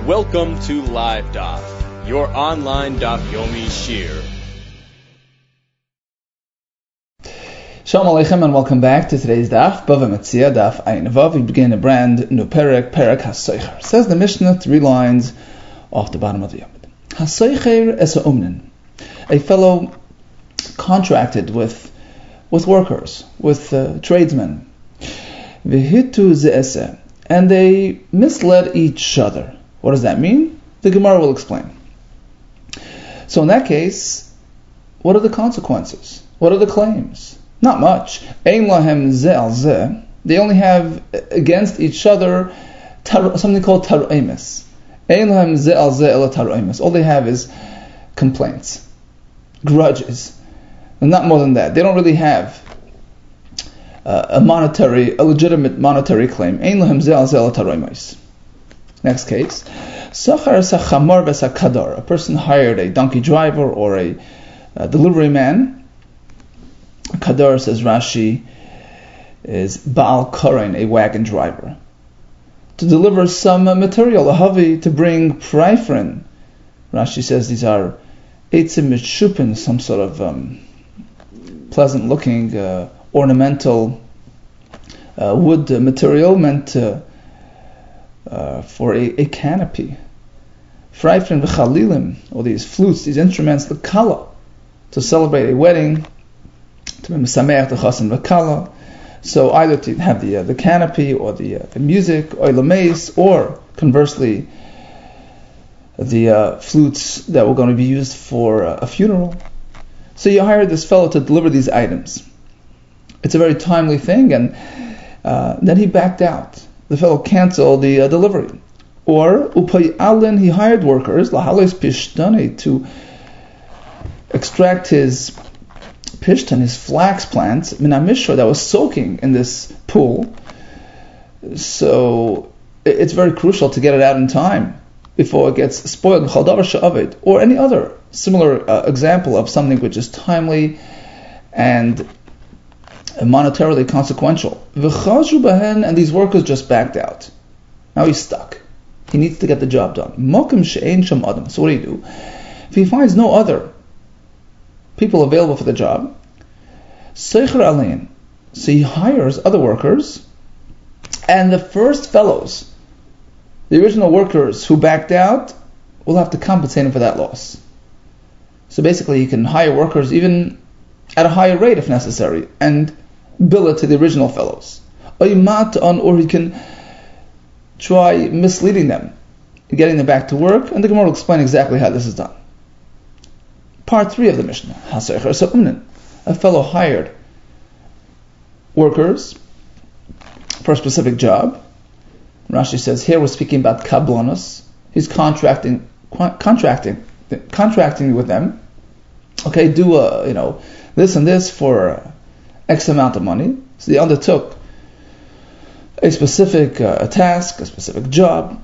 Welcome to Live Daf, your online Daf Yomi Shir. Shalom Aleichem and welcome back to today's Daf, Bava Metzia, Daf Ayin Vav. We begin a brand new Perek HaSoicher. Says the Mishnah 3 lines off the bottom of the Yomid. HaSoicher es ha'umnin, a fellow contracted with workers, with tradesmen. V'hitu ze'eseh, and they misled each other. What does that mean? The Gemara will explain. So in that case, what are the consequences? What are the claims? Not much. Ein lahem ze al ze. They only have against each other something called taru'emes. Ein lahem ze al ze ela taru'emes. All they have is complaints, grudges, and not more than that. They don't really have a legitimate monetary claim. Ein lahem ze al ze ela taru'emes. Next case, Sachar Sachamar Vesakadar. A person hired a donkey driver or a delivery man. Kadar, says Rashi, is Baal Koren, a wagon driver, to deliver some material, a havi, to bring preifrin. Rashi says these are eitzim mitshupin, some sort of pleasant-looking ornamental wood material meant for a canopy. Freifrin v'chalilim, or these flutes, these instruments, the kala, to celebrate a wedding, to be mesameach the chasen v'kala. So either to have the canopy or the music, or lameis, or conversely the flutes that were going to be used for a funeral. So you hired this fellow to deliver these items. It's a very timely thing, and then he backed out. The fellow canceled the delivery. Or upay alin, he hired workers lahalois pishtani, to extract his pishtan, his flax plants, minamishra, that was soaking in this pool. So it's very crucial to get it out in time before it gets spoiled. Or any other similar example of something which is timely and monetarily consequential. And these workers just backed out. Now he's stuck. He needs to get the job done. So what do you do? If he finds no other people available for the job, so he hires other workers, and the first fellows, the original workers who backed out, will have to compensate him for that loss. So basically he can hire workers even at a higher rate if necessary, and bill it to the original fellows. Or he can try misleading them, getting them back to work, and the Gemara will explain exactly how this is done. Part 3 of the Mishnah. A fellow hired workers for a specific job. Rashi says here we're speaking about kablonos. He's contracting with them. Okay, do this and this for X amount of money. So they undertook a specific task, a specific job,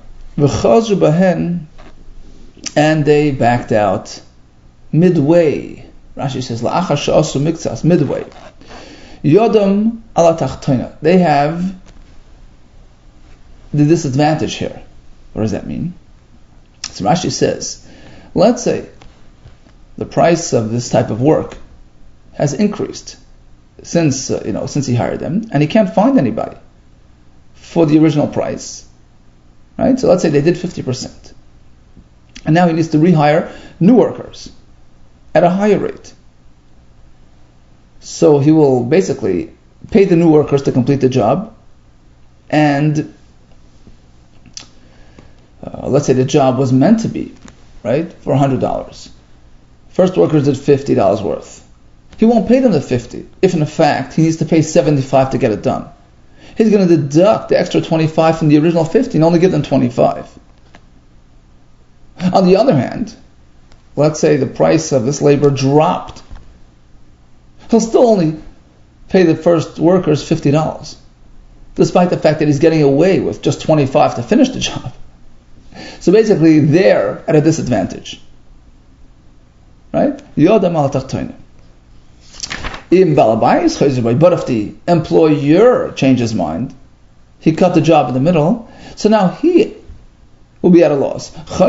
and they backed out midway. Rashi says la'achar she'asu miktsas, midway. Yodam ala tachtoina. They have the disadvantage here. What does that mean? So Rashi says, let's say the price of this type of work has increased since he hired them, and he can't find anybody for the original price, right? So let's say they did 50%, and now he needs to rehire new workers at a higher rate. So he will basically pay the new workers to complete the job, and let's say the job was meant to be, right, for $100. First workers did $50 worth. He won't pay them the 50 if in fact he needs to pay 75 to get it done. He's going to deduct the extra 25 from the original 50 and only give them 25. On the other hand, let's say the price of this labor dropped. He'll still only pay the first workers $50, despite the fact that he's getting away with just 25 to finish the job. So basically, they're at a disadvantage. Right? Yodam al tachtoina. But if the employer changed his mind, he cut the job in the middle, so now he will be at a loss.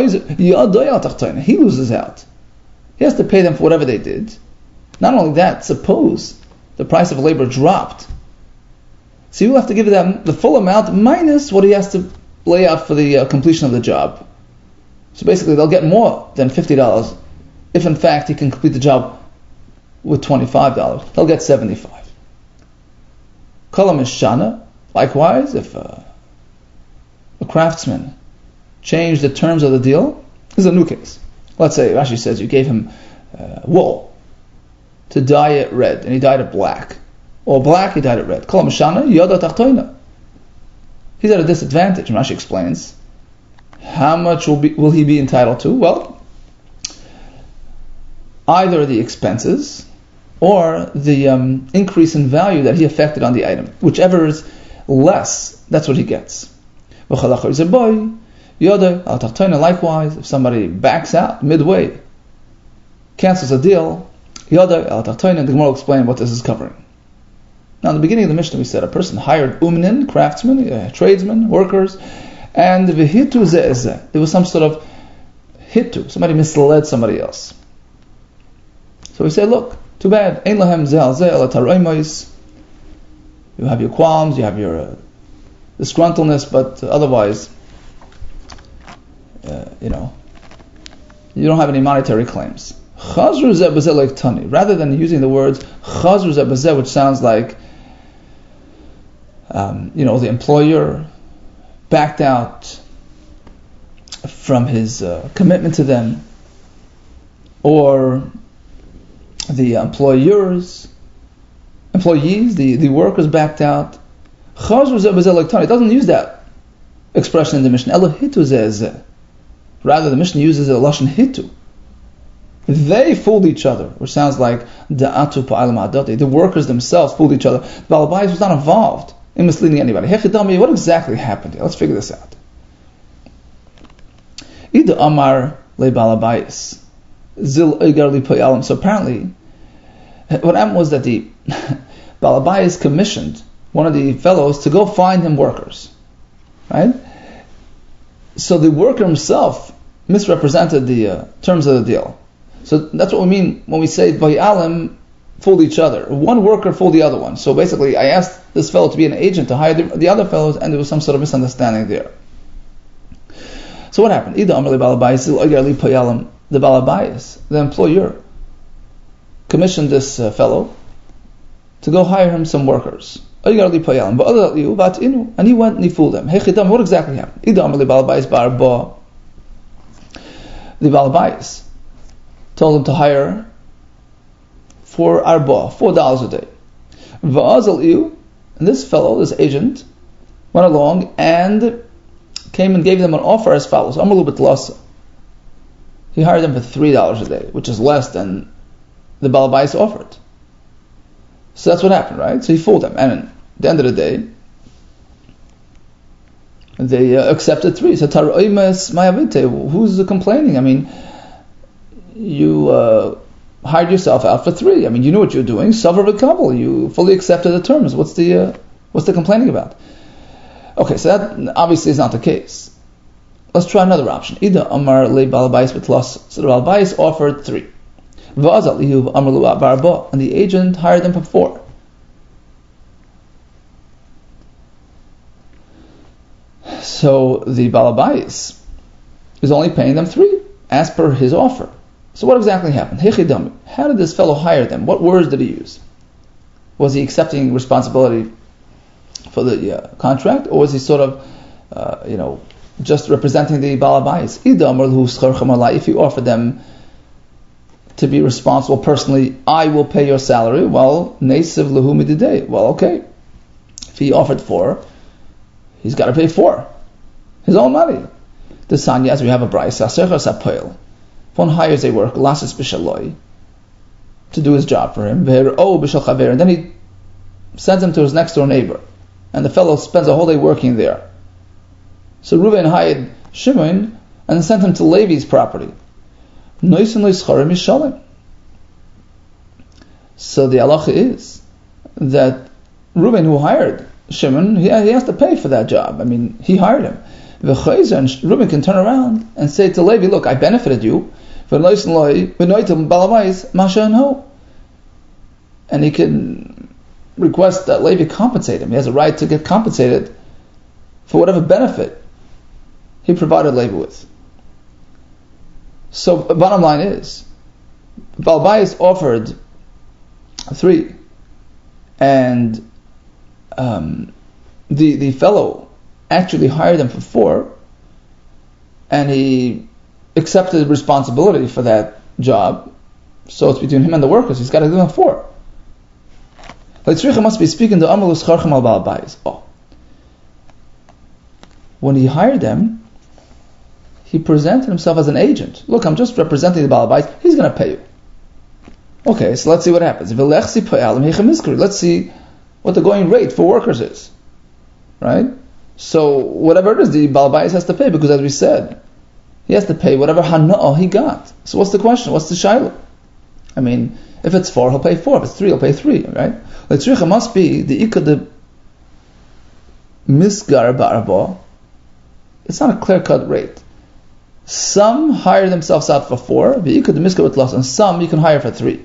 He loses out. He has to pay them for whatever they did. Not only that, suppose the price of labor dropped. So you will have to give them the full amount minus what he has to lay out for the completion of the job. So basically they'll get more than $50 if in fact he can complete the job with $25. They'll get $75. Kalam Shana, likewise, if a craftsman changed the terms of the deal, this is a new case. Let's say Rashi says you gave him wool to dye it red, and he dyed it black. Or black, he dyed it red. Kalam Shana, Yada Tachtoina. He's at a disadvantage. Rashi explains. How much will he be entitled to? Well, either the expenses or the increase in value that he affected on the item. Whichever is less, that's what he gets. Likewise, if somebody backs out midway, cancels a deal, the Gemara will explain what this is covering. Now, in the beginning of the Mishnah, we said a person hired umnin, craftsmen, tradesmen, workers, and v'hitu ze'ezeh. There was some sort of hitu. Somebody misled somebody else. So we say, look, too bad. Ein lahem ze'al ze'al ataroimos. You have your qualms, you have your disgruntledness, but otherwise, you don't have any monetary claims. Chazru zeh b'zeh like tani. Rather than using the words chazru zeh b'zeh, which sounds like the employer backed out from his commitment to them, or the employees, the workers backed out. Chazru zeh b'zeh like tani. It doesn't use that expression in the Mishnah. Elo hitu zeh zeh. Rather, the Mishnah uses a lashon hitu. They fooled each other, which sounds like da'atu pa'alam adati. The workers themselves fooled each other. Baal Bayis was not involved in misleading anybody. Hechidami, what exactly happened here? Let's figure this out. Ida Amar le Baal Bayis zil eigar li pa'alam. So apparently, what happened was that the Baal Bayis commissioned one of the fellows to go find him workers, right? So the worker himself misrepresented the terms of the deal. So that's what we mean when we say Vayalim fooled each other. One worker fooled the other one. So basically, I asked this fellow to be an agent to hire the other fellows, and there was some sort of misunderstanding there. So what happened? The Balabayas, the employer, commissioned this fellow to go hire him some workers. And he went and he fooled them. What exactly happened? The Balabayas told him to hire for arba, $4 a day. And this fellow, this agent, went along and came and gave them an offer as follows. He hired them for $3 a day, which is less than the Balabais offered. So that's what happened, right? So he fooled them. And at the end of the day, they accepted 3. So who's complaining? I mean, you hired yourself out for 3. I mean, you knew what you're doing. Savar v'kabel. You fully accepted the terms. What's the complaining about? Okay, so that obviously is not the case. Let's try another option. Ida Amar le Balabais b'tlas. So the Balabais offered 3. V'azal lihu Amar lu barba, and the agent hired them for 4. So the Balabais is only paying them 3 as per his offer. So what exactly happened? How did this fellow hire them? What words did he use? Was he accepting responsibility for the contract, or was he sort of, just representing the Balabais? If you offer them to be responsible personally, I will pay your salary. Well, okay. If he offered 4, he's got to pay 4. His own money. The Sanya, as we have a Bryce, if one hires a worker, lasis b'shaloi, to do his job for him, and then he sends him to his next door neighbor, and the fellow spends a whole day working there. So Reuven hired Shimon and sent him to Levi's property. So the halacha is that Reuven, who hired Shimon, he has to pay for that job. I mean, he hired him. And Reuben can turn around and say to Levi, look, I benefited you. And he can request that Levi compensate him. He has a right to get compensated for whatever benefit he provided Levi with. So bottom line is, Baal Bayis offered 3, and the fellow actually hired him for 4, and he accepted responsibility for that job. So it's between him and the workers. He's got to give him 4. Leitzricha must be speaking to Amalus Charcham al Baal Bayis. When he hired them, he presented himself as an agent. Look, I'm just representing the Baal Bayis. He's going to pay you. Okay, so let's see what happens. Let's see what the going rate for workers is. Right? So whatever it is, the Baal Bayis has to pay, because as we said, he has to pay whatever hana'ah he got. So what's the question? What's the shayla? I mean, if it's 4, he'll pay 4. If it's 3, he'll pay 3. Right? Leitzricha must be the ikad misgar ba'arba. It's not a clear-cut rate. Some hire themselves out for 4, the ikad misgar with loss, and some you can hire for 3.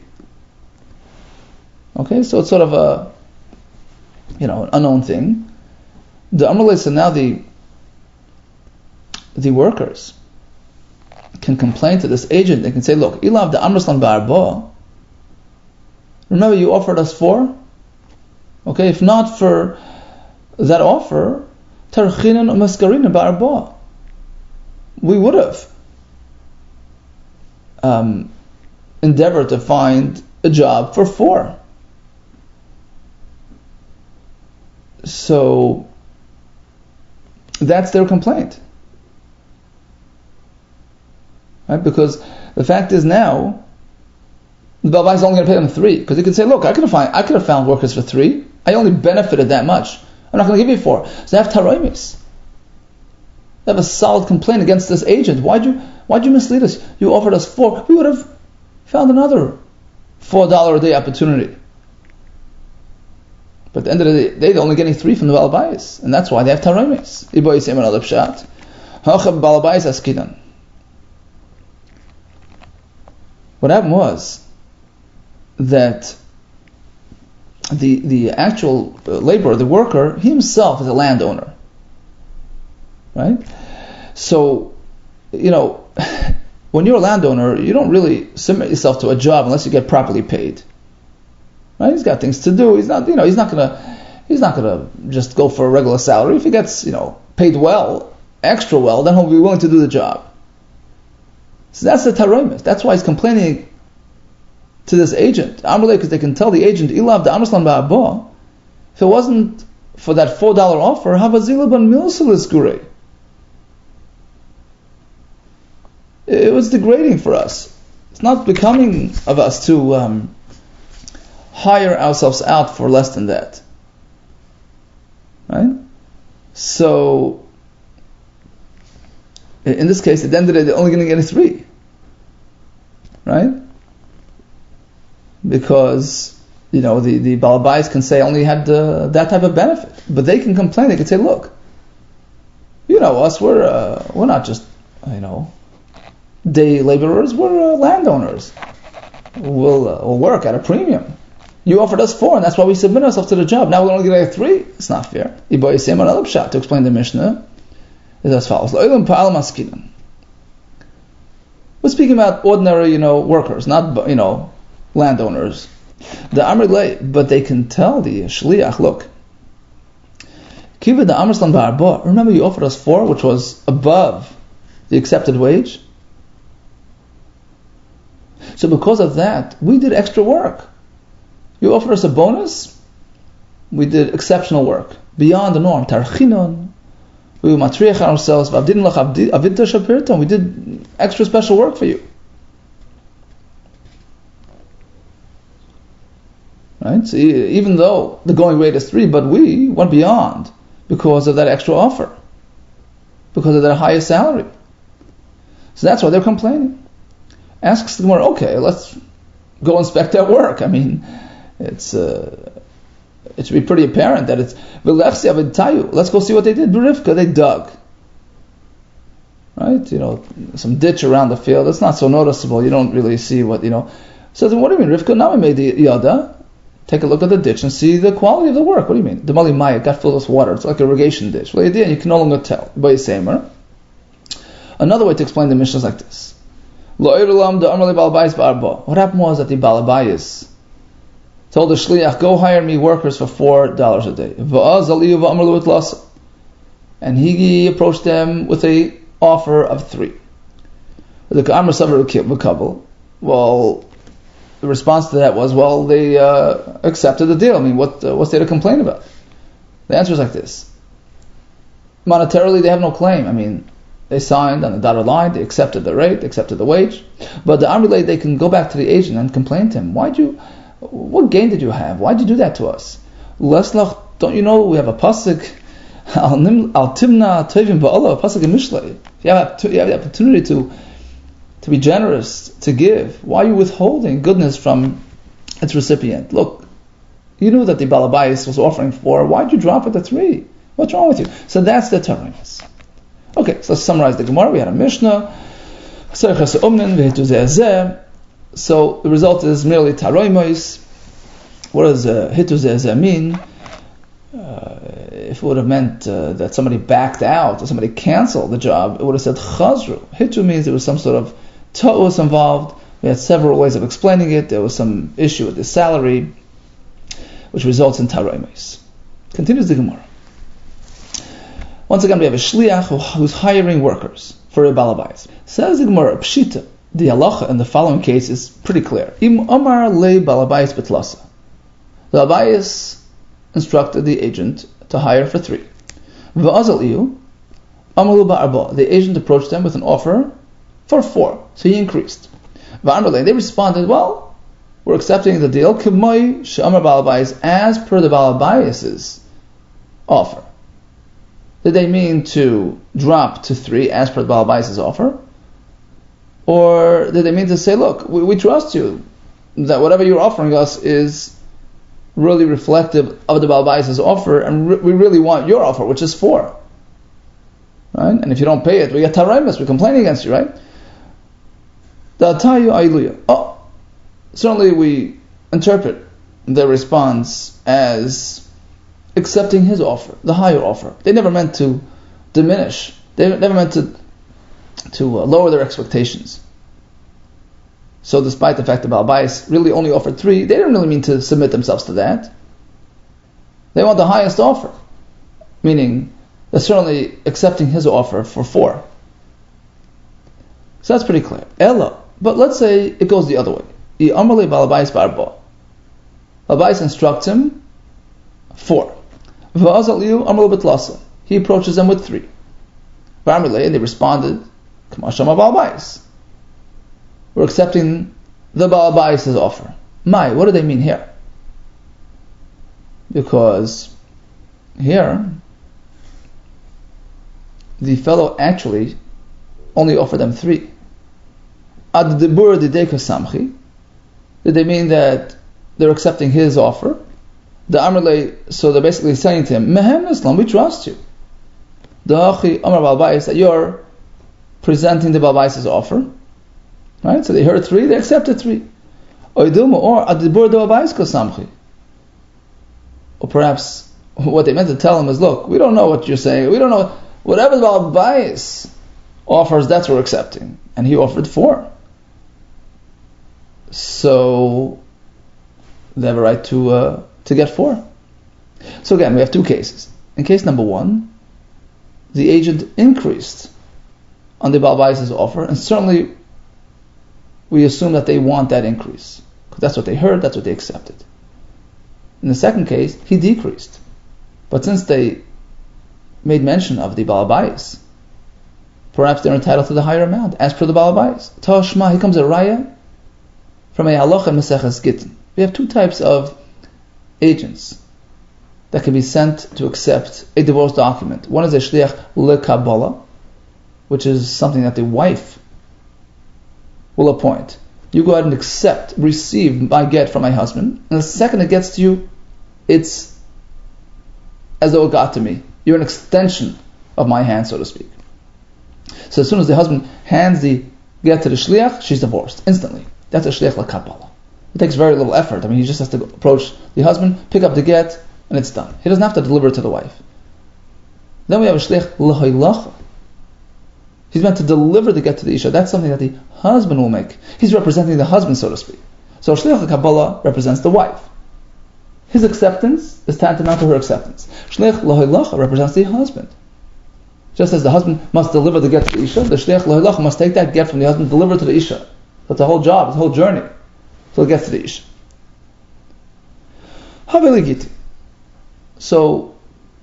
Okay, so it's sort of a, an unknown thing. The Amrullah, so now the workers can complain to this agent. They can say, look, Ilav the Amraslan Ba'arba, remember you offered us 4? Okay, if not for that offer, Tarchinan Umaskarina Ba'arba, we would have endeavored to find a job for 4. So that's their complaint, right? Because the fact is now the Baal Bayis is only going to pay them 3, because he can say, look, I could have found workers for 3. I only benefited that much. I'm not going to give you 4. So they have taroimis. They have a solid complaint against this agent. Why'd you mislead us? You offered us 4. We would have found another $4 a day opportunity. But at the end of the day, they're only getting 3 from the Baal Bayis, and that's why they have taroimis. Ibo yisem another pshat. Hachab Baal Bayis askidan. What happened was that the actual laborer, the worker, he himself is a landowner, right? So, when you're a landowner, you don't really submit yourself to a job unless you get properly paid. Right? He's got things to do. He's not gonna just go for a regular salary. If he gets, paid well, extra well, then he'll be willing to do the job. So that's the taroimus. That's why he's complaining to this agent. Amrullah, because they can tell the agent, Ilav the Amraslan Ba'arba, if it wasn't for that $4 offer, Havazila ban milsalis gurei. It was degrading for us. It's not becoming of us to hire ourselves out for less than that. Right? So, in this case, at the end of the day, they're only going to get a 3. Right? Because, the Baal Bayis can say only had that type of benefit. But they can complain. They can say, look, us, we're not just, day laborers, we're landowners. We'll work at a premium. You offered us 4, and that's why we submit ourselves to the job. Now we're only going to get 3. It's not fair. Ibo yisem another pshat to explain the Mishnah is as follows. We're speaking about ordinary, workers, not, landowners. The Amrullah, but they can tell the Shliach, look, Kiva the Amraslan Ba'arba, remember you offered us 4, which was above the accepted wage? So because of that, we did extra work. You offered us a bonus, we did exceptional work, beyond the norm. Tarchinon, we matriach ourselves, we did extra special work for you. Right? So even though the going rate is 3, but we went beyond because of that extra offer, because of that higher salary. So that's why they're complaining. Asks the Gemara, okay, let's go inspect their work. I mean, it should be pretty apparent that it's Let's go see what they did. Berivka, they dug. right? Some ditch around the field. It's not so noticeable. You don't really see what, So then what do you mean? Rivka now made the yada. Take a look at the ditch and see the quality of the work. What do you mean? The mali maya got filled with water. It's like an irrigation ditch. Well, you can no longer tell. Another way to explain the Mishnah is like this. What happened was that the Balabayas told the Shliach, go hire me workers for $4 a day. And he approached them with a offer of 3. Well, the response to that was, well, they accepted the deal. I mean, what's there to complain about? The answer is like this. Monetarily, they have no claim. I mean, they signed on the dotted line, they accepted the rate, they accepted the wage. But the Amrilay, they can go back to the agent and complain to him. What gain did you have? Why'd you do that to us? Leslach, don't you know we have a pasuk, al timna tovim ba'ala, a pasuk in Mishlei. You have the opportunity to be generous, to give. Why are you withholding goodness from its recipient? Look, you knew that the Balabayas was offering 4. Why'd you drop it to 3? What's wrong with you? So that's the Taramis. Okay, so let's summarize the Gemara. We had a Mishnah. So the result is merely Taroimos. What does Hitu Ze'ezeh mean? If it would have meant that somebody backed out or somebody canceled the job, it would have said Chazru. Hitu means there was some sort of ta'us involved. We had several ways of explaining it. There was some issue with the salary, which results in Taroimos. Continues the Gemara. Once again, we have a shliach who's hiring workers for a balabayis. Says the Gemara, Pshita, the halacha in the following case is pretty clear. Im Omar le balabayis betlasa. The balabayis instructed the agent to hire for 3. V'azal iyu, amalu ba'arba. The agent approached them with an offer for 4. So he increased. V'amrle, they responded, well, we're accepting the deal. K'moi she'amar balabayis, as per the balabayis' offer. Did they mean to drop to 3 as per the Balabayas' offer? Or did they mean to say, look, we trust you, that whatever you're offering us is really reflective of the Balabayas' offer, and we really want your offer, which is 4. Right? And if you don't pay it, we get Taraimas, we complain against you, right? Certainly we interpret their response as accepting his offer, the higher offer. They never meant to diminish. They never meant to lower their expectations. So despite the fact that Balabayas really only offered 3, they didn't really mean to submit themselves to that. They want the highest offer. Meaning, they're certainly accepting his offer for 4. So that's pretty clear. Ella. But let's say it goes the other way. Balabayas instructs him 4. He approaches them with 3. And they responded, we're accepting the Balabayas' offer. What do they mean here? Because here, the fellow actually only offered them 3. Did they mean that they're accepting his offer? The Amrle, so they're basically saying to him, Mehem Islam, we trust you. The Achi Amar Balbayis, that you're presenting the Balbayis' offer. Right? So they heard 3, they accepted 3. Or perhaps what they meant to tell him is, look, we don't know what you're saying. We don't know. Whatever the Balbayis offers, that's what we're accepting. And he offered 4. So they have a right to get 4. So again, we have 2 cases. In case number 1, the agent increased on the Balabayas' offer, and certainly we assume that they want that increase, because that's what they heard, that's what they accepted. In the second case, he decreased. But since they made mention of the Balabayas, perhaps they're entitled to the higher amount, as per the Balabayas. Tashma, here comes a raya from a halacha in Maseches Gittin. We have 2 types of agents that can be sent to accept a divorce document. One is a shliach lekabala, which is something that the wife will appoint. You go ahead and accept, receive my get from my husband, and the second it gets to you, it's as though it got to me. You're an extension of my hand, so to speak. So as soon as the husband hands the get to the shliach, she's divorced instantly. That's a shliach l'kabbalah. It takes very little effort. I mean, he just has to approach the husband, pick up the get, and it's done. He doesn't have to deliver it to the wife. Then we have a shliach l'hoylacha. He's meant to deliver the get to the isha. That's something that the husband will make. He's representing the husband, so to speak. So shliach l'kabbalah represents the wife. His acceptance is tantamount to her acceptance. Shliach l'hoylacha represents the husband. Just as the husband must deliver the get to the isha, the shliach l'hoylacha must take that get from the husband, deliver it to the isha. That's the whole job, the whole journey, till it gets to the isha. Haveligiti. So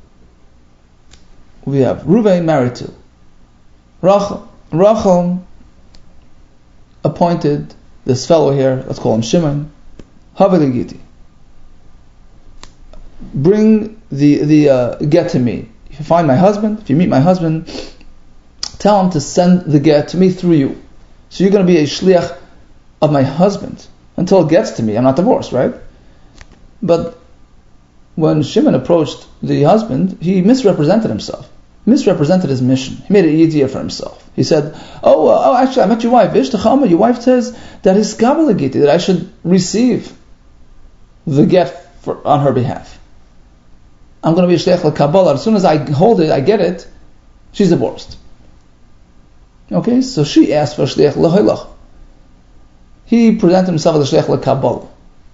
we have Ruvain married to Rachel. Rachel appointed this fellow here, let's call him Shimon. Haveligiti. Bring the get to me. If you find my husband, if you meet my husband, tell him to send the get to me through you. So you're going to be a shliach of my husband until it gets to me. I'm not divorced, right? But when Shimon approached the husband, he misrepresented himself. Misrepresented his mission. He made it easier for himself. He said, actually, I met your wife. Ishtachama, your wife says that is kabbalah, that I should receive the get on her behalf. I'm going to be a shliach l'kabbalah. As soon as I hold it, I get it, she's divorced. Okay, so she asked for shliach l'hoylach. He presented himself as a shliach l'kabbalah.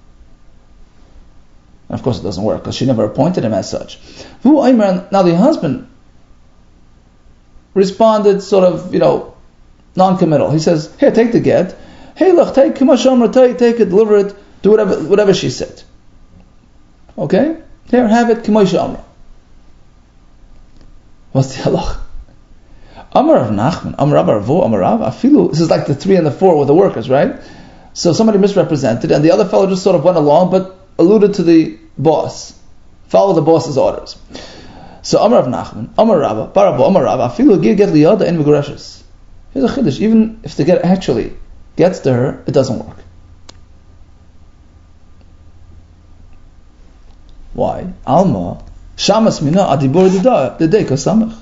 And of course it doesn't work, because she never appointed him as such. Now the husband responded sort of, non-committal. He says, here, take the get. Hey, look, take it, deliver it, do whatever she said. Okay? Here, have it, K'moshe Amra. What's the halach? Amar of Nachman, Amar Rav Arvo, Amar Rav, Afilu. This is like the 3 and the 4 with the workers, right? So somebody misrepresented, and the other fellow just sort of went along, but alluded to the boss. Follow the boss's orders. So Amar of Nachman, Amar Rav, Barabo, Amar Rav, Afilu get liyada in Megurashes. Here's a chiddush. Even if the get actually gets to her, it doesn't work. Why? Alma, Shamas mina adibur didei kosamach.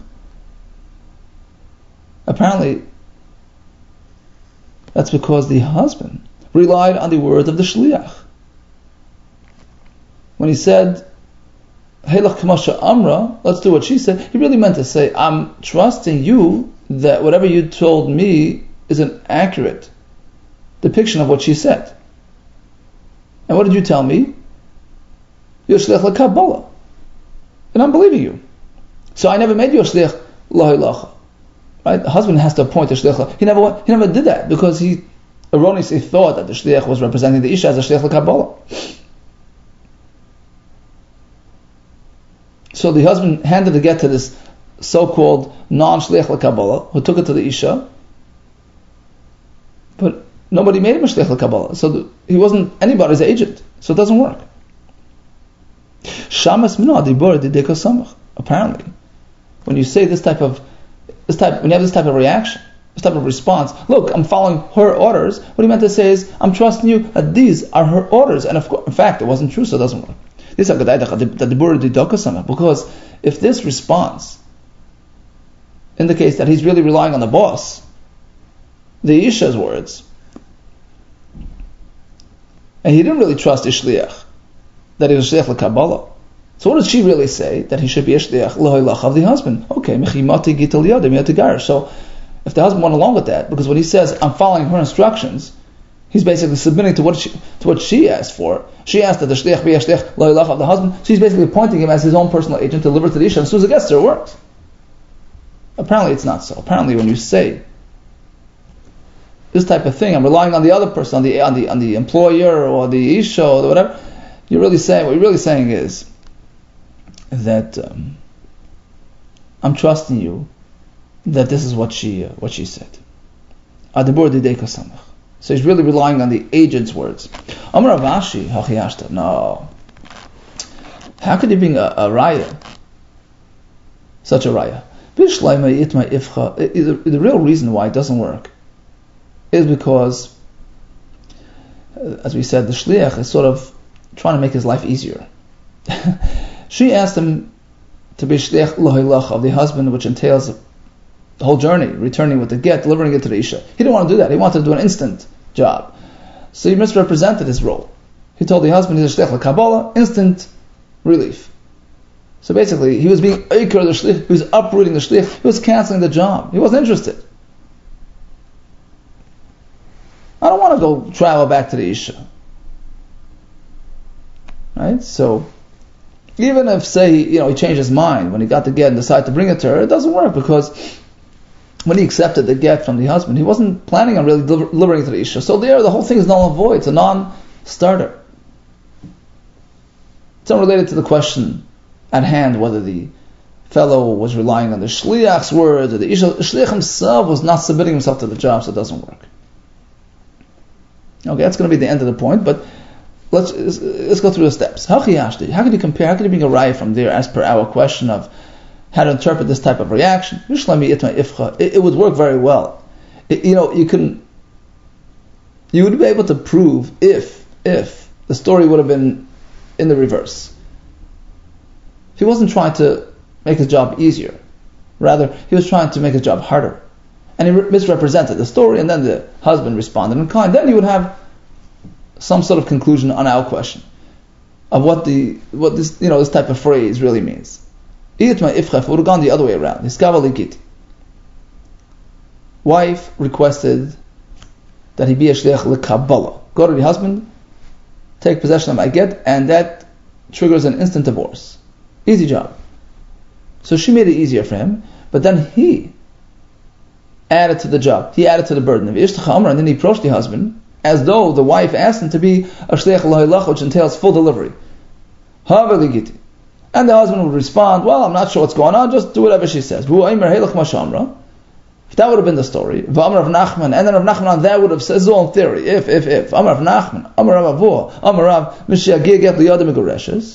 Apparently, that's because the husband relied on the word of the shliach. When he said, Heilach K'masha Amra, let's do what she said, he really meant to say, I'm trusting you that whatever you told me is an accurate depiction of what she said. And what did you tell me? You're shliach l'kabbalah. And I'm believing you. So I never made you a shliach l'hoylacha. Right? The husband has to appoint a shliach. He never did that because he erroneously thought that the shliach was representing the isha as a shliach l'kabbalah. So the husband handed the get to this so-called non-shliach l'kabbalah who took it to the isha, but nobody made him a shliach l'kabbalah. So he wasn't anybody's agent. So it doesn't work. Shamas mino adibur didei kosamach. Apparently, when you say when you have this type of reaction, this type of response, look, I'm following her orders, what he meant to say is, I'm trusting you that these are her orders, and in fact, it wasn't true, so it doesn't work. Because if this response indicates that he's really relying on the boss, the Isha's words, and he didn't really trust Ishliach, that he was Shliach l'Kabbalah. So what does she really say? That he should be a Shliach l'hoylach of the husband. Okay, mechimati gital yadem yatigar. So if the husband went along with that, because when he says, I'm following her instructions, he's basically submitting to what she asked for. She asked that the Shliach be a Shliach l'hoylach of the husband. She's basically appointing him as his own personal agent to deliver to the Isha. As soon as it gets there, it works. Apparently it's not so. Apparently when you say this type of thing, I'm relying on the other person, on the employer or the Isha or whatever, what you're really saying is that I'm trusting you that this is what she said. Adibur didei kosamach. So he's really relying on the agent's words. Amar Rav Ashi hachiyashta. No. How could he bring a raya? Such a raya. The real reason why it doesn't work is because, as we said, the shliach is sort of trying to make his life easier. She asked him to be shliach l'hoylach of the husband, which entails the whole journey, returning with the get, delivering it to the Isha. He didn't want to do that. He wanted to do an instant job. So he misrepresented his role. He told the husband he's a shliach l'Kabbalah, instant relief. So basically, he was being oiker the shliach, he was uprooting the shliach, he was canceling the job. He wasn't interested. I don't want to go travel back to the Isha. Right? So, even if, say, he changed his mind when he got the get and decided to bring it to her, it doesn't work, because when he accepted the get from the husband, he wasn't planning on really delivering it to the Isha. So there, the whole thing is null and void. It's a non-starter. It's unrelated to the question at hand, whether the fellow was relying on the shliach's words, or the Isha. The shliach himself was not submitting himself to the job, so it doesn't work. Okay, that's going to be the end of the point, but let's go through the steps. How can you compare? How can you bring a raya from there as per our question of how to interpret this type of reaction? It would work very well. You would be able to prove if the story would have been in the reverse. If he wasn't trying to make his job easier, rather he was trying to make his job harder, and he misrepresented the story, and then the husband responded in kind, then he would have some sort of conclusion on our question of what this type of phrase really means. It would have gone the other way around. Wife requested that he be a shliach l'Kabbalah. Go to the husband, take possession of my get, and that triggers an instant divorce. Easy job. So she made it easier for him, but then he added to the job. He added to the burden. And then he approached the husband as though the wife asked him to be a shliach l'Hilach, which entails full delivery. And the husband would respond, well, I'm not sure what's going on, just do whatever she says. If that would have been the story, and then Rav Nachman on that would have said, it's all in theory, if. Amar Rav Nachman, Amar Rav Avuah, Amar Rav Mishiagir get liyadim megoreshes,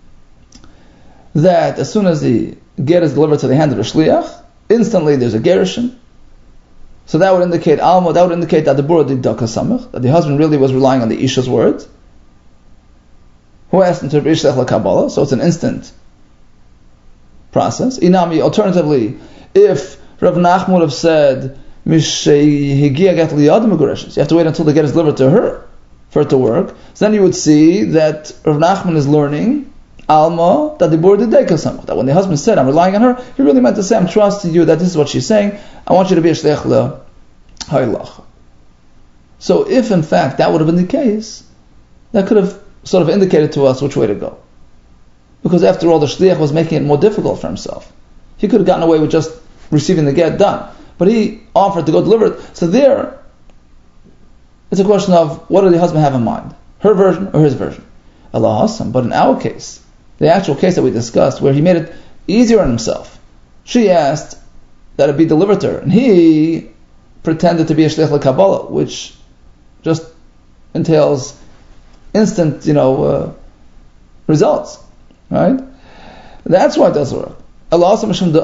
that as soon as the get is delivered to the hand of the shliach, instantly there's a gerushin. So that would indicate alma, that would indicate that the bura did daka samach, that the husband really was relying on the Isha's words, who asked him to be shliach l'Kabbalah, so it's an instant process. Inami, alternatively, if Rav Nachman would have said, you have to wait until the get is delivered to her for it to work, so then you would see that Rav Nachman is learning alma, that the bura did daka samach, that when the husband said, I'm relying on her, he really meant to say, I'm trusting you, that this is what she's saying, I want you to be a shliach l'Hilach. So if in fact that would have been the case, that could have sort of indicated to us which way to go. Because after all, the shliach was making it more difficult for himself. He could have gotten away with just receiving the get done, but he offered to go deliver it. So there, it's a question of what did the husband have in mind? Her version or his version? Allah Hassan. But in our case, the actual case that we discussed, where he made it easier on himself, she asked that it be delivered to her, and he pretended to be a shliach l'Kabbalah, which just entails instant, results, right? That's why it doesn't work. Allah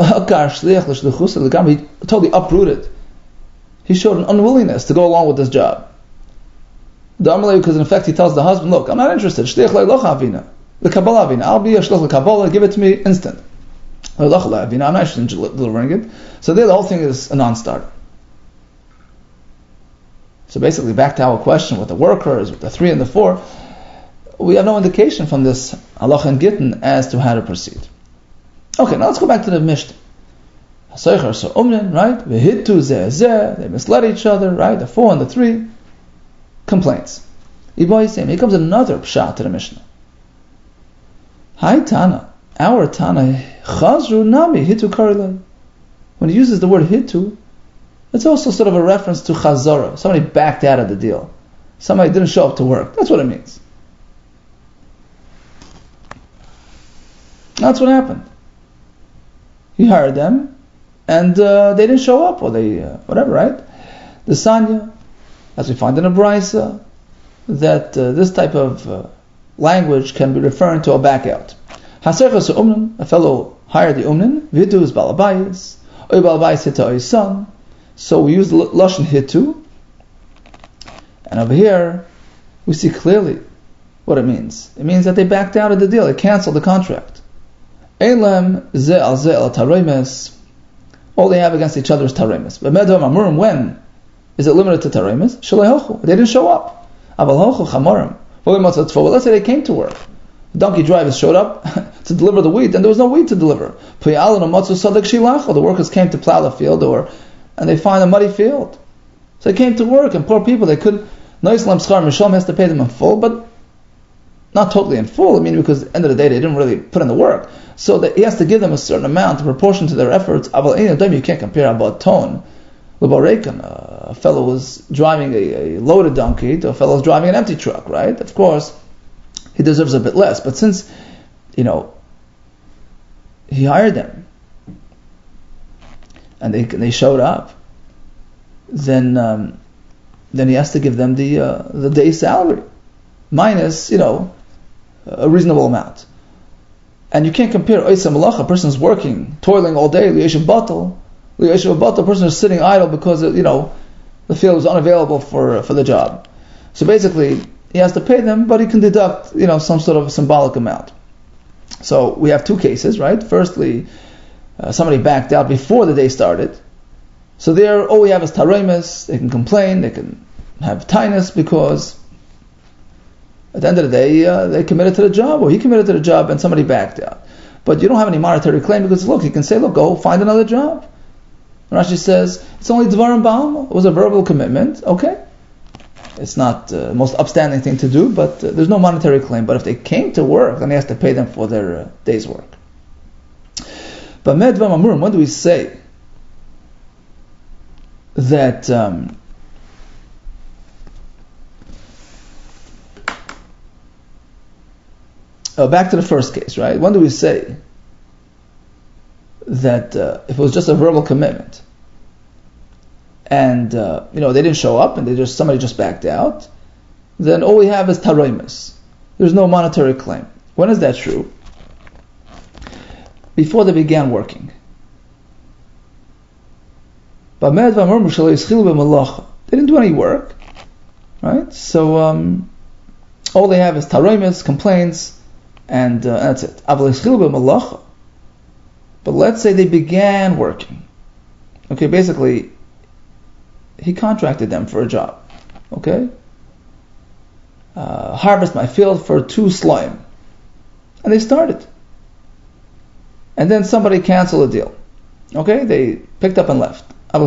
he totally uprooted. He showed an unwillingness to go along with this job. Because in effect he tells the husband, look, I'm not interested. Shliach l'Kabbalah avina. I'll be a shliach l'Kabbalah, give it to me instant. I'm not interested in delivering it. So there the whole thing is a non-starter. So basically back to our question with the workers, with the 3 and the 4, we have no indication from this halacha and gittin as to how to proceed. Okay, now let's go back to the Mishnah. Right? They misled each other, right? The 4 and the 3 complaints. Here comes another pshat to the Mishnah. Hi Tana, our Tana, Chazru Nami Hitu Karilai. When he uses the word Hitu, it's also sort of a reference to Chazara. Somebody backed out of the deal. Somebody didn't show up to work. That's what it means. That's what happened. He hired them, and they didn't show up, or they, whatever, right? The Sanya, as we find in a Brisa, that this type of language can be referring to a back out. A fellow hired the umnin, Vidu is Balabayis, Oy Balabayis Hita his son. So we use the Lashon Hitu, and over here we see clearly what it means. It means that they backed out of the deal, they canceled the contract. What all they have against each other is taremis. But medvam amurim, when is it limited to taremis? Shalehochu, they didn't show up. Aval hochu chamorim. Let's say they came to work. The donkey drivers showed up to deliver the wheat, and there was no wheat to deliver. The workers came to plow the field, and they find a muddy field. So they came to work, and poor people, they couldn't. Noislam Schar Mishom has to pay them in full, but not totally in full. I mean, because at the end of the day, they didn't really put in the work. So that he has to give them a certain amount in proportion to their efforts. You can't compare about tone. A fellow was driving a loaded donkey to a fellow who's driving an empty truck, right? Of course, he deserves a bit less. But since, he hired them, and they showed up, then he has to give them the day's salary, minus, a reasonable amount. And you can't compare Oisam Malach, a person's working, toiling all day, Li'eshav Batal, a person is sitting idle because, the field is unavailable for the job. So basically, he has to pay them, but he can deduct, some sort of symbolic amount. So we have two cases, right? Firstly, somebody backed out before the day started. So there, all we have is taremis. They can complain, they can have tinus, because at the end of the day, they committed to the job, or he committed to the job, and somebody backed out. But you don't have any monetary claim, because look, he can say, go find another job. Rashi says, it's only Dvarim Ba'alma. It was a verbal commitment, okay. It's not the most upstanding thing to do, but there's no monetary claim. But if they came to work, then he has to pay them for their day's work. But Medvam Amurim, when do we say that back to the first case, right? When do we say that if it was just a verbal commitment and they didn't show up and somebody just backed out, then all we have is taroimus. There's no monetary claim. When is that true? Before they began working. They didn't do any work, right? So all they have is taroimus, complaints, and that's it. But let's say they began working. Okay, basically, he contracted them for a job. Okay? Harvest my field for 2 slime. And they started. And then somebody canceled the deal. Okay? They picked up and left.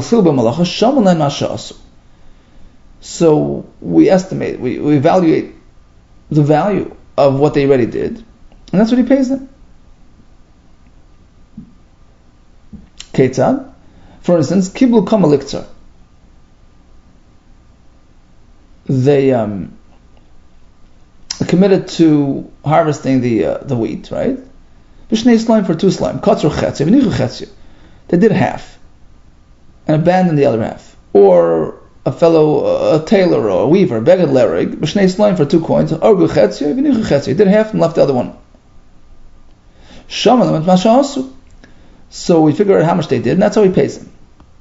So we estimate, we evaluate the value of what they already did. And that's what he pays them. Ketzad, for instance, Kiblu Kamaliktzar. They committed to harvesting the wheat, right? Bishnei slime for 2 slime. Katzur chetzia, v'nichu chetzia. They did half and abandoned the other half. Or a tailor or a weaver, beged lerig, bishnei slime for 2 coins. Argu chetzia, v'nichu chetzia. Did half and left the other one. Shaman et mashasu. So we figure out how much they did, and that's how he pays them.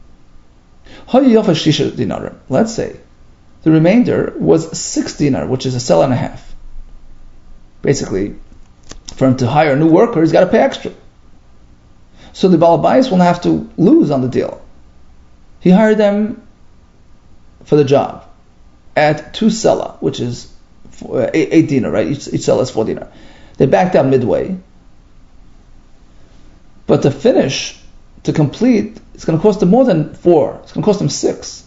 Let's say the remainder was 6 dinar, which is a sell and a half. Basically, for him to hire a new worker, he's got to pay extra. So the Baal Bayis will not have to lose on the deal. He hired them for the job at 2 sela, which is 8 dinar, right? Each sela is 4 dinar. They backed out midway. But to finish, to complete, it's going to cost them more than 4. It's going to cost them 6.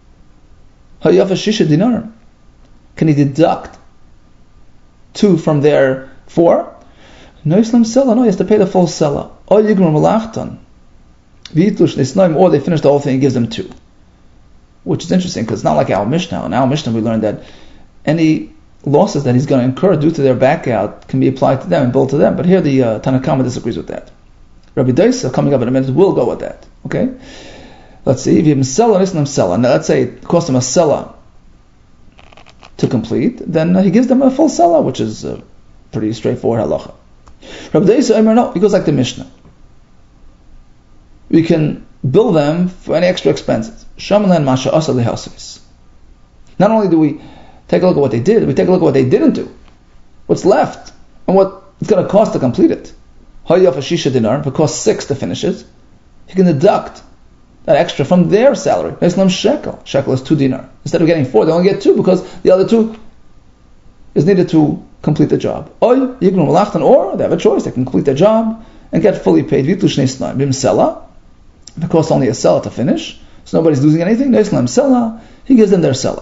Can he deduct 2 from their 4? No, he has to pay the full sela. Or they finish the whole thing and gives them 2. Which is interesting, because it's not like our Mishnah. In our Mishnah we learned that any losses that he's going to incur due to their back out can be applied to them and billed to them. But here the Tanakama disagrees with that. Rabbi Daisa, coming up in a minute, will go with that. Okay? Let's see. If you have sela, now let's say it cost him a sela to complete, then he gives them a full sela, which is a pretty straightforward halacha. Rabbi Daisa, no, he goes like the Mishnah. We can bill them for any extra expenses. Not only do we take a look at what they did, we take a look at what they didn't do. What's left, and what it's going to cost to complete it. If it costs 6 to finish it, he can deduct that extra from their salary. Islam shekel. Shekel is 2 dinar. Instead of getting 4, they only get 2 because the other 2 is needed to complete the job. Or they have a choice. They can complete the job and get fully paid. If it costs only a seller to finish, so nobody's losing anything, he gives them their seller.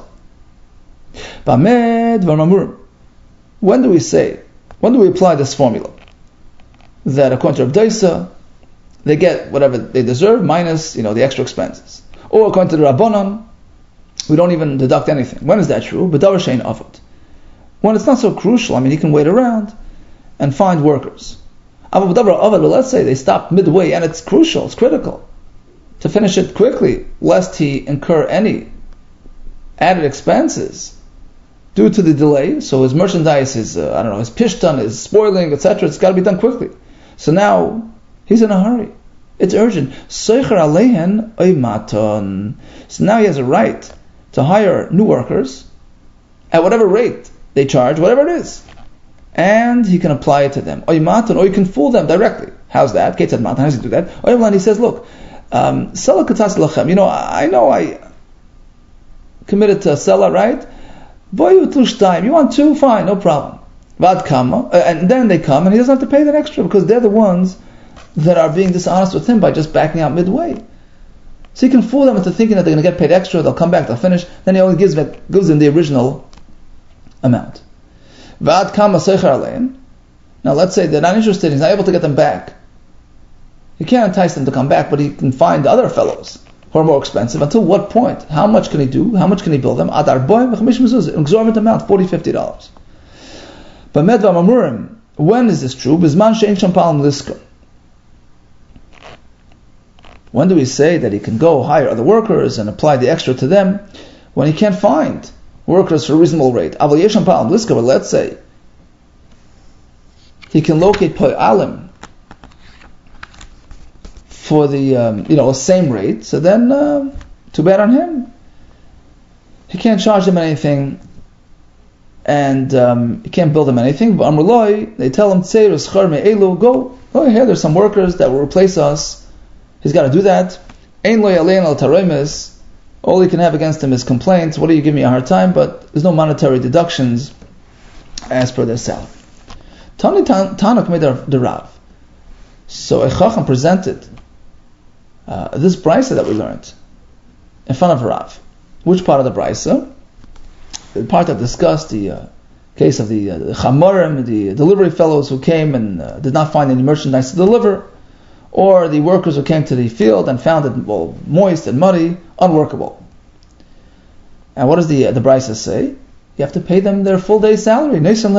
When do we apply this formula? That according to Rav Daisa, they get whatever they deserve minus, the extra expenses. Or according to the Rabbanon, we don't even deduct anything. When is that true? B'davar she'ein avod. When it's not so crucial, he can wait around and find workers. But let's say they stop midway and it's crucial, it's critical to finish it quickly, lest he incur any added expenses due to the delay. So his merchandise is, his pishtan is spoiling, etc. It's got to be done quickly. So now he's in a hurry. It's urgent. So now he has a right to hire new workers at whatever rate they charge, whatever it is. And he can apply it to them. Or you can fool them directly. How's that? How does he do that? He says, look, I know I committed to a seller, right? You want 2? Fine, no problem. And then they come and he doesn't have to pay that extra because they're the ones that are being dishonest with him by just backing out midway. So he can fool them into thinking that they're going to get paid extra, they'll come back, they'll finish, then he only gives them the original amount. Now let's say they're not interested, he's not able to get them back. He can't entice them to come back, but he can find other fellows who are more expensive. Until what point? How much can he do? How much can he bill them? An exorbitant amount, $40, $50. But medva mamurim, when is this true? When do we say that he can go hire other workers and apply the extra to them when he can't find workers for a reasonable rate? But let's say he can locate po'alim for the same rate, so then too bad on him. He can't charge them anything, and he can't bill them anything. But they tell him, go ahead, there's some workers that will replace us. He's got to do that. All he can have against him is complaints. What do you give me a hard time? But there's no monetary deductions as per their salary. Tanuk made the Rav. So a Chacham presented this brisa that we learned in front of Rav. Which part of the brisa? The part that discussed the case of the chamorim, the delivery fellows who came and did not find any merchandise to deliver, or the workers who came to the field and found it moist and muddy, unworkable. And what does the brisa say? You have to pay them their full day's salary.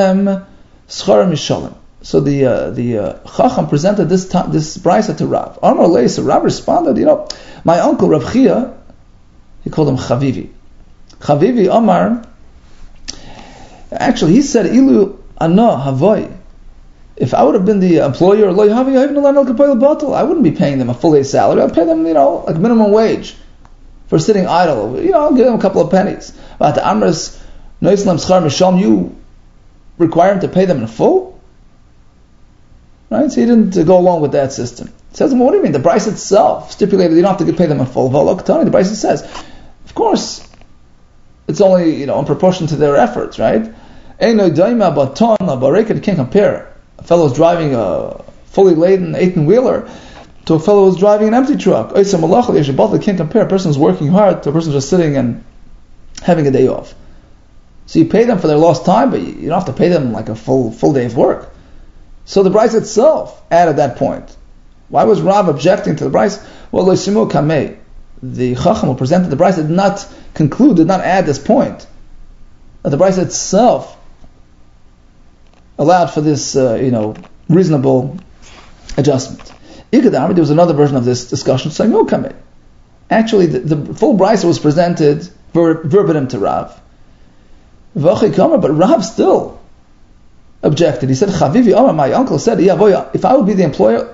So the Chacham presented this brisa to Rav. So Rav responded, my uncle Rav Chia, he called him Chavivi. Chavivi Omar, actually he said, Ilu Ana Havoy. If I would have been the employer, I wouldn't be paying them a full day's salary. I'd pay them, like minimum wage for sitting idle. I'll give them a couple of pennies. But the Amras Noislam Schar Misham, you require him to pay them in full? Right? So he didn't go along with that system. He says, what do you mean? The price itself stipulated you don't have to pay them in full. The price says, of course, it's only in proportion to their efforts, right? You can't compare a fellow who's driving a fully laden 18-wheeler to a fellow who's driving an empty truck. You can't compare a person who's working hard to a person who's just sitting and having a day off. So you pay them for their lost time, but you don't have to pay them like a full day of work. So the price itself added that point. Why was Rav objecting to the price? Well, the Chacham who presented the price did not add this point. That the price itself allowed for this, reasonable adjustment. There was another version of this discussion saying, actually, the full brisa was presented verbatim to Rav. But Rav still objected. He said, Chavivi Omar, my uncle said, if I would be the employer,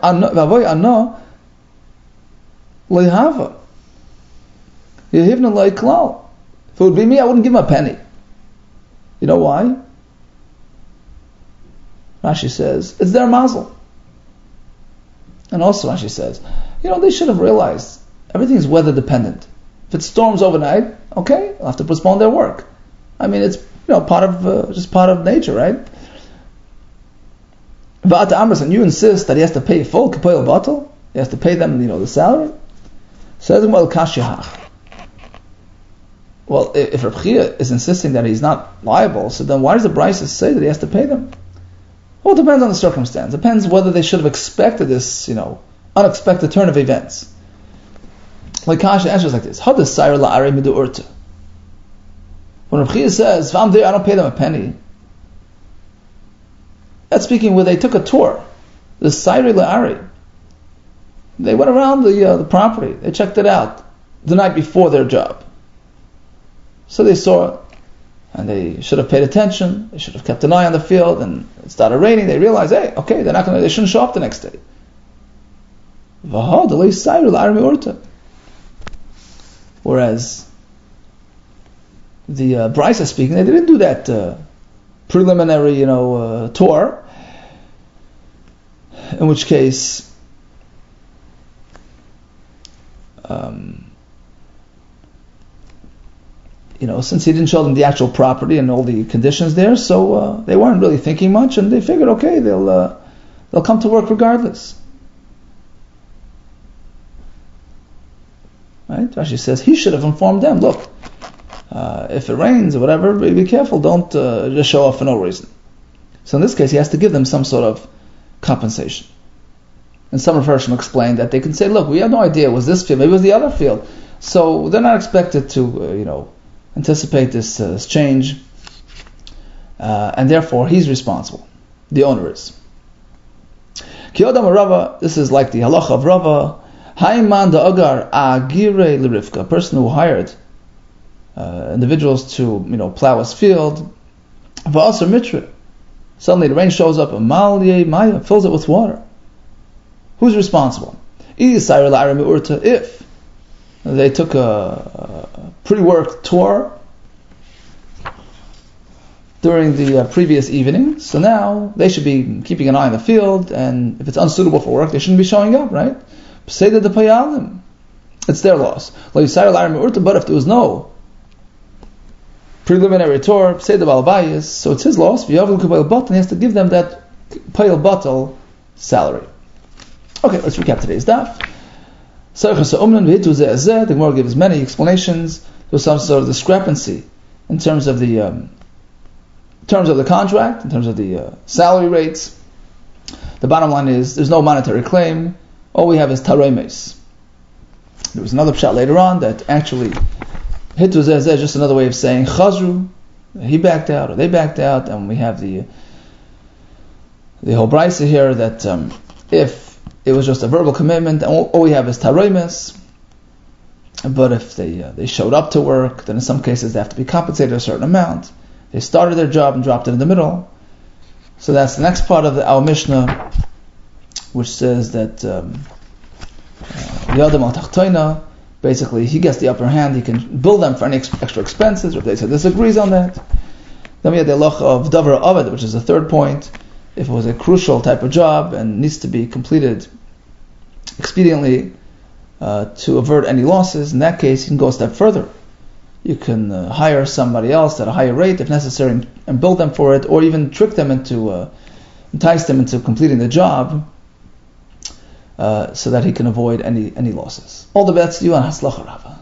if it would be me, I wouldn't give him a penny. You know why? Rashi says, it's their mazel. And also Rashi says, they should have realized Everything is weather dependent. If it storms overnight, okay, they'll have to postpone their work. I mean, it's part of nature, right? Va'ata amras, and you insist that he has to pay full kapoil batal, he has to pay them, the salary. Says well kashiyah. Well, if Reb Chia is insisting that he's not liable, so then why does the Brisa say that he has to pay them? Well, it depends on the circumstance. It depends whether they should have expected this, unexpected turn of events. Like Kasha answers like this: Hadas sayr la'arei midu urta. When Reb Chia says, "If I'm there, I don't pay them a penny," that's speaking where they took a tour. The sayr la'arei. They went around the property. They checked it out the night before their job. So they saw it, and they should have paid attention. They should have kept an eye on the field. And it started raining. They realized, hey, okay, they shouldn't show up the next day. Whereas the Brisa speaking, they didn't do that preliminary, tour. In which case, since he didn't show them the actual property and all the conditions there, so they weren't really thinking much, and they figured, okay, they'll come to work regardless. Right? Rashi says he should have informed them. Look, if it rains or whatever, be careful. Don't just show up for no reason. So in this case, he has to give them some sort of compensation. And some Mepharshim explained that they can say, look, we have no idea it was this field, maybe it was the other field. So they're not expected to, anticipate this change, and therefore he's responsible. The owner is. Kiyodam Rava, this is like the halacha of Rava. Haiman da agar agire l'rivka, a person who hired individuals to plow his field. Va'asar mitra, suddenly the rain shows up, and malye maya fills it with water. Who's responsible? If they took a pre-work tour during the previous evening, so now they should be keeping an eye on the field, and if it's unsuitable for work, they shouldn't be showing up, right? Say that the payalim, it's their loss. But if there was no preliminary tour, say the balbayis, so it's his loss. He has to give them that payal batal salary. Okay, let's recap today's daf. The Gemara gives many explanations. There's some sort of discrepancy in terms of the contract, in terms of the salary rates. The bottom line is there's no monetary claim. All we have is taremes. There was another pshat later on that actually hitu zeh just another way of saying chazru. He backed out or they backed out, and we have the whole brisa here that if it was just a verbal commitment, and all we have is taremes. But if they showed up to work, then in some cases they have to be compensated a certain amount. They started their job and dropped it in the middle. So that's the next part of our Mishnah, which says that Yadam al Tachtoina, basically he gets the upper hand, he can bill them for any extra expenses, or if they say disagrees on that. Then we have the halacha of Davar Aved, which is the third point. If it was a crucial type of job and needs to be completed expediently to avert any losses, in that case you can go a step further. You can hire somebody else at a higher rate if necessary and bill them for it, or even trick them entice them into completing the job so that he can avoid any losses. All the best to you, and Haslach Rava.